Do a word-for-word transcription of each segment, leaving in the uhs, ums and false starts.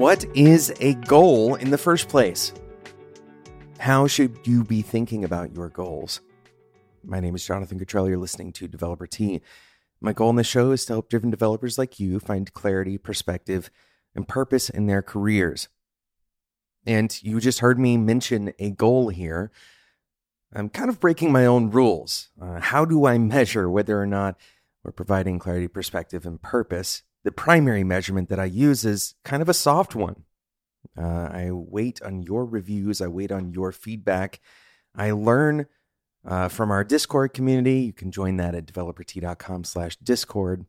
What is a goal in the first place? How should you be thinking about your goals? My name is Jonathan Cottrell. You're listening to Developer Tea. My goal in the show is to help driven developers like you find clarity, perspective, and purpose in their careers. And you just heard me mention a goal here. I'm kind of breaking my own rules. Uh, how do I measure whether or not we're providing clarity, perspective, and purpose? The primary measurement that I use is kind of a soft one. Uh, I wait on your reviews. I wait on your feedback. I learn uh, from our Discord community. You can join that at developertea.com slash Discord.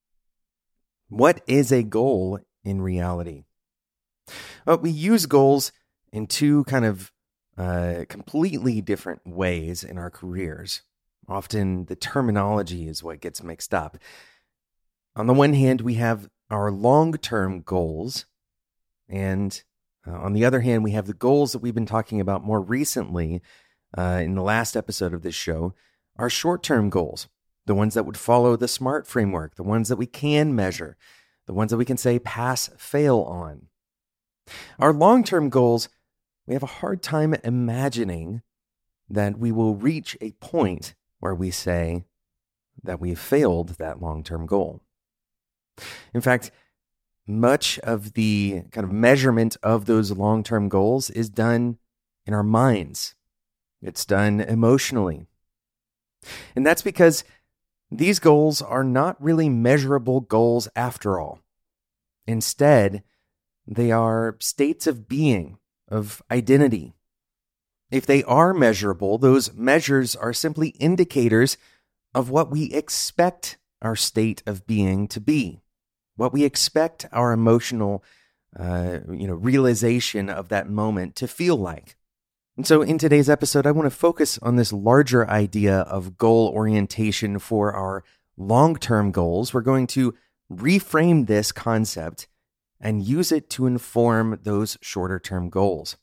What is a goal in reality? Well, we use goals in two kind of uh, completely different ways in our careers. Often the terminology is what gets mixed up. On the one hand, we have our long-term goals, and uh, on the other hand, we have the goals that we've been talking about more recently uh, in the last episode of this show, our short-term goals, the ones that would follow the SMART framework, the ones that we can measure, the ones that we can say pass, fail on. Our long-term goals, we have a hard time imagining that we will reach a point where we say that we've failed that long-term goal. In fact, much of the kind of measurement of those long-term goals is done in our minds. It's done emotionally. And that's because these goals are not really measurable goals after all. Instead, they are states of being, of identity. If they are measurable, those measures are simply indicators of what we expect our state of being to be, what we expect our emotional uh, you know, realization of that moment to feel like. And so in today's episode, I want to focus on this larger idea of goal orientation for our long-term goals. We're going to reframe this concept and use it to inform those shorter-term goals.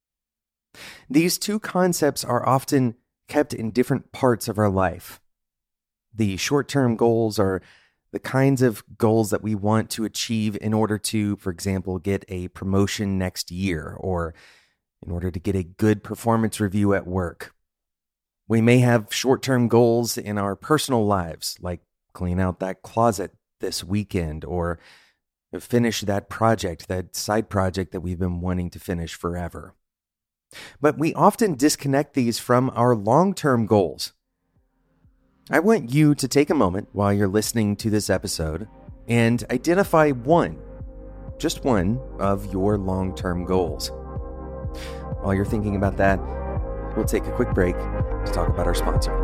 These two concepts are often kept in different parts of our life. The short-term goals are the kinds of goals that we want to achieve in order to, for example, get a promotion next year or in order to get a good performance review at work. We may have short-term goals in our personal lives, like clean out that closet this weekend or finish that project, that side project that we've been wanting to finish forever. But we often disconnect these from our long-term goals. I want you to take a moment while you're listening to this episode and identify one, just one, of your long-term goals. While you're thinking about that, we'll take a quick break to talk about our sponsor.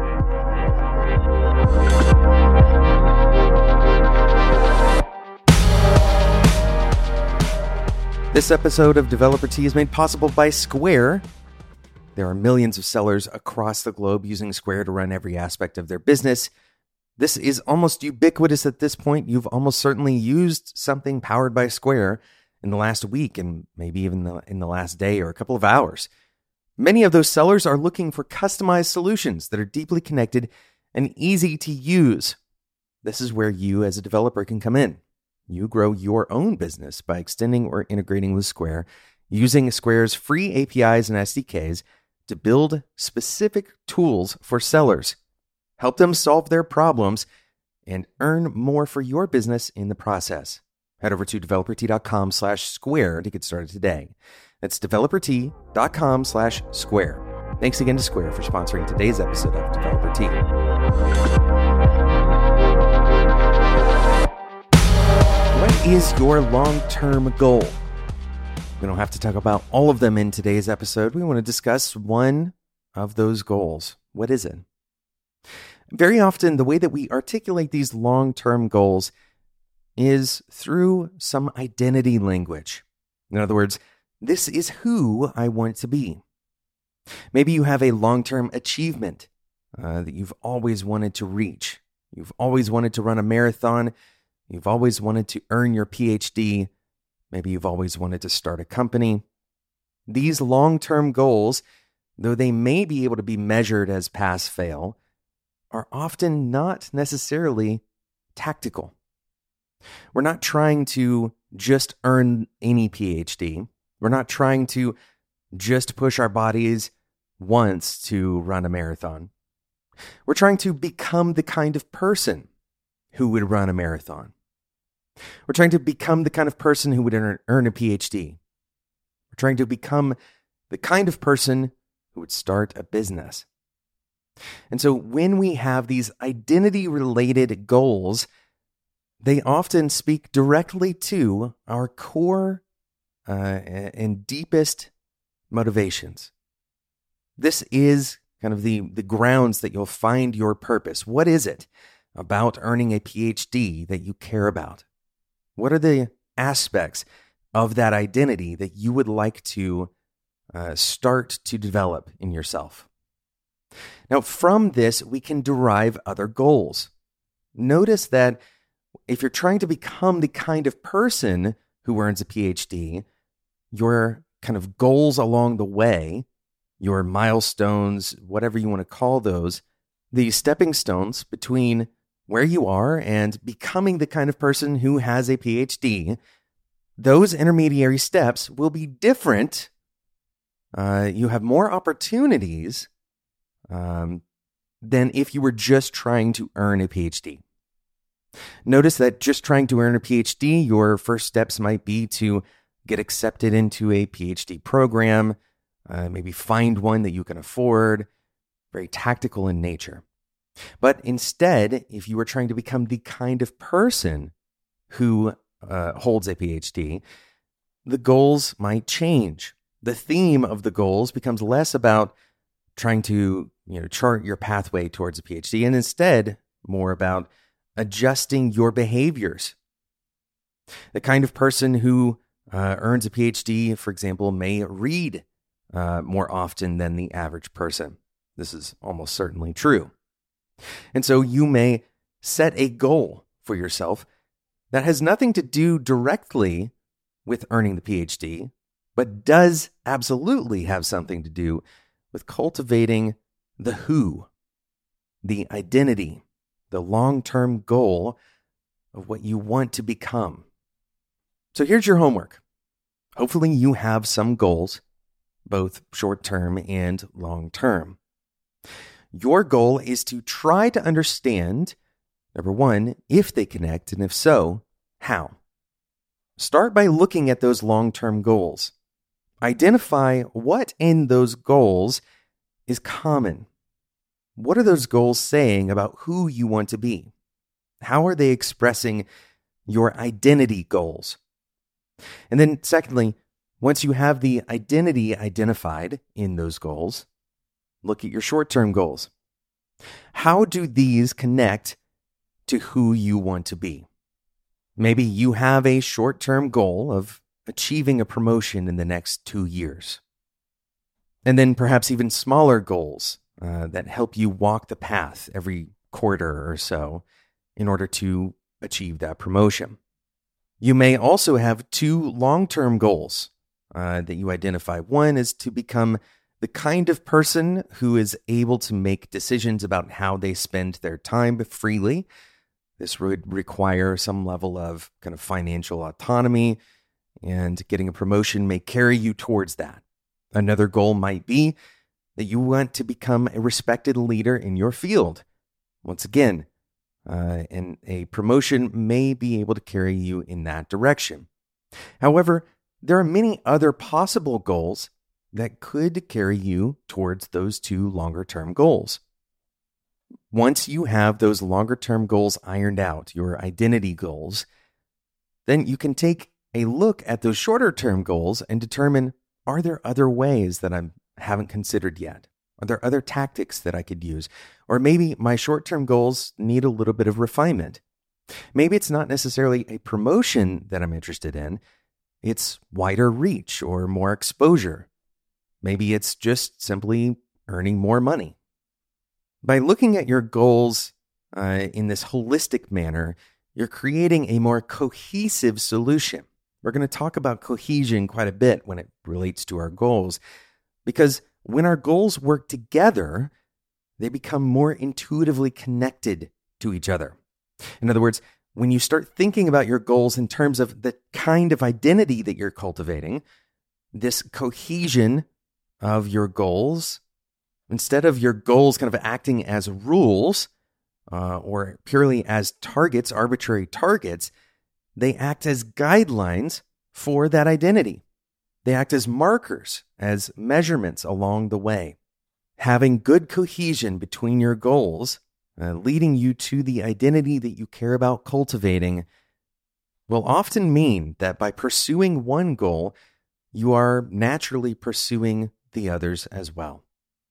This episode of Developer Tea is made possible by Square. There are millions of sellers across the globe using Square to run every aspect of their business. This is almost ubiquitous at this point. You've almost certainly used something powered by Square in the last week and maybe even the, in the last day or a couple of hours. Many of those sellers are looking for customized solutions that are deeply connected and easy to use. This is where you as a developer can come in. You grow your own business by extending or integrating with Square, using Square's free A P Is and S D Ks to build specific tools for sellers, help them solve their problems, and earn more for your business in the process. Head over to developertea.com slash square to get started today. That's developertea.com slash square. Thanks again to Square for sponsoring today's episode of Developer Tea. What is your long-term goal? We don't have to talk about all of them in today's episode. We want to discuss one of those goals. What is it? Very often, the way that we articulate these long-term goals is through some identity language. In other words, this is who I want to be. Maybe you have a long-term achievement uh, that you've always wanted to reach. You've always wanted to run a marathon. You've always wanted to earn your P H D. Maybe you've always wanted to start a company. These long-term goals, though they may be able to be measured as pass-fail, are often not necessarily tactical. We're not trying to just earn any PhD. We're not trying to just push our bodies once to run a marathon. We're trying to become the kind of person who would run a marathon. We're trying to become the kind of person who would earn, earn a PhD. We're trying to become the kind of person who would start a business. And so when we have these identity-related goals, they often speak directly to our core uh, and deepest motivations. This is kind of the, the grounds that you'll find your purpose. What is it about earning a PhD that you care about? What are the aspects of that identity that you would like to uh, start to develop in yourself? Now, from this, we can derive other goals. Notice that if you're trying to become the kind of person who earns a PhD, your kind of goals along the way, your milestones, whatever you want to call those, the stepping stones between where you are and becoming the kind of person who has a PhD, those intermediary steps will be different. Uh, you have more opportunities um, than if you were just trying to earn a PhD. Notice that just trying to earn a PhD, your first steps might be to get accepted into a PhD program, uh, maybe find one that you can afford, very tactical in nature. But instead, if you are trying to become the kind of person who uh, holds a PhD, the goals might change. The theme of the goals becomes less about trying to, you know, chart your pathway towards a PhD, and instead more about adjusting your behaviors. The kind of person who uh, earns a PhD, for example, may read uh, more often than the average person. This is almost certainly true. And so you may set a goal for yourself that has nothing to do directly with earning the PhD, but does absolutely have something to do with cultivating the who, the identity, the long-term goal of what you want to become. So here's your homework. Hopefully you have some goals, both short-term and long-term. Your goal is to try to understand, number one, if they connect, and if so, how. Start by looking at those long-term goals. Identify what in those goals is common. What are those goals saying about who you want to be? How are they expressing your identity goals? And then secondly, once you have the identity identified in those goals, look at your short-term goals. How do these connect to who you want to be? Maybe you have a short-term goal of achieving a promotion in the next two years. And then perhaps even smaller goals uh, that help you walk the path every quarter or so in order to achieve that promotion. You may also have two long-term goals uh, that you identify. One is to become the kind of person who is able to make decisions about how they spend their time freely. This would require some level of kind of financial autonomy, and getting a promotion may carry you towards that. Another goal might be that you want to become a respected leader in your field. Once again, uh, and a promotion may be able to carry you in that direction. However, there are many other possible goals that could carry you towards those two longer-term goals. Once you have those longer-term goals ironed out, your identity goals, then you can take a look at those shorter-term goals and determine, are there other ways that I haven't considered yet? Are there other tactics that I could use? Or maybe my short-term goals need a little bit of refinement. Maybe it's not necessarily a promotion that I'm interested in. It's wider reach or more exposure. Maybe it's just simply earning more money. By looking at your goals uh, in this holistic manner, you're creating a more cohesive solution. We're going to talk about cohesion quite a bit when it relates to our goals, because when our goals work together, they become more intuitively connected to each other. In other words, when you start thinking about your goals in terms of the kind of identity that you're cultivating, this cohesion of your goals, instead of your goals kind of acting as rules uh, or purely as targets, arbitrary targets, they act as guidelines for that identity. They act as markers, as measurements along the way. Having good cohesion between your goals, uh, leading you to the identity that you care about cultivating, will often mean that by pursuing one goal, you are naturally pursuing the others as well.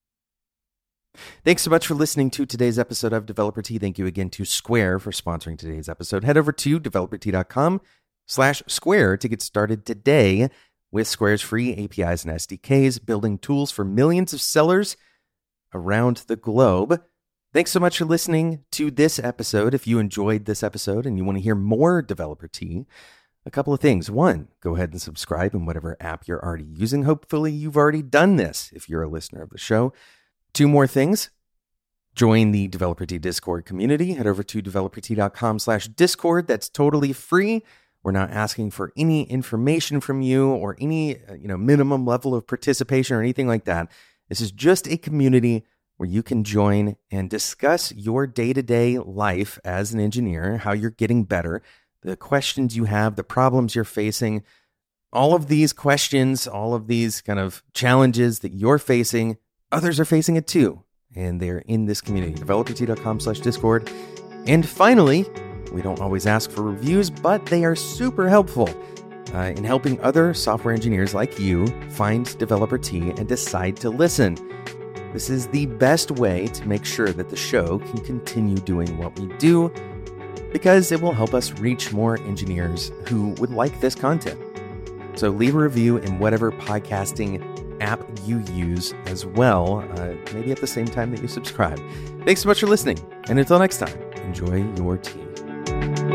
Thanks so much for listening to today's episode of Developer Tea. Thank you again to Square for sponsoring today's episode. Head over to developertea.com slash square to get started today with Square's free A P Is and S D Ks, building tools for millions of sellers around the globe. Thanks so much for listening to this episode. If you enjoyed this episode and you want to hear more Developer Tea, a couple of things. One, go ahead and subscribe in whatever app you're already using. Hopefully you've already done this if you're a listener of the show. Two more things. Join the Developer Tea Discord community. Head over to developertea.com slash Discord. That's totally free. We're not asking for any information from you or any you know minimum level of participation or anything like that. This is just a community where you can join and discuss your day-to-day life as an engineer, how you're getting better, the questions you have, the problems you're facing, all of these questions, all of these kind of challenges that you're facing, others are facing it too. And they're in this community, developertea.com slash Discord. And finally, we don't always ask for reviews, but they are super helpful uh, in helping other software engineers like you find Developer Tea and decide to listen. This is the best way to make sure that the show can continue doing what we do, because it will help us reach more engineers who would like this content. So leave a review in whatever podcasting app you use as well, uh, maybe at the same time that you subscribe. Thanks so much for listening, and until next time, enjoy your tea.